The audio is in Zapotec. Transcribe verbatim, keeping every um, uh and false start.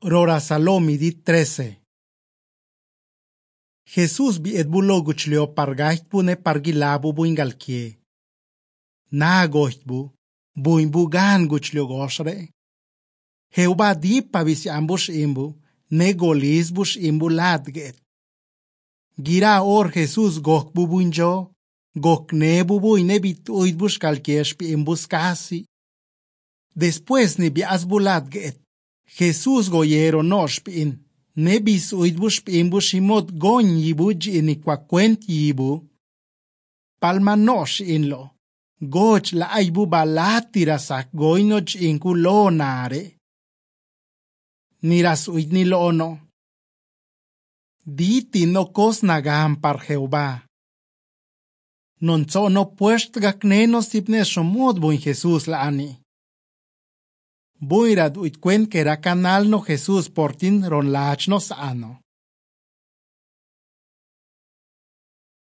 Rora Salomi di trece. Jesús bi edbulo guchlio pargacht bu ne pargilabu bu ingalkie. Na gocht bu, bu imbu gan guchlio gosre. Heuba di pavisi ambus imbu, ne golis bus imbu ladget. Gira or Jesús gok bu bunjo, gok ne bu bu inebit uid bus calquiesh pi imbus casi. Después ni bi asbuladget. Jesús goyero noshpin, nebis uidbush pimbus imot gon yibuj iniquaquent yibu. Palma nosh inlo, goch la aibu balatirasak goinoch inkulo nare. Niras uid nilono. Diti no kos nagam par Jehová. Non so no puest gakneno sipne shomod buin Jesús la ani. Buirad uitcuen que era canal no Jesús portin ron lach no ano.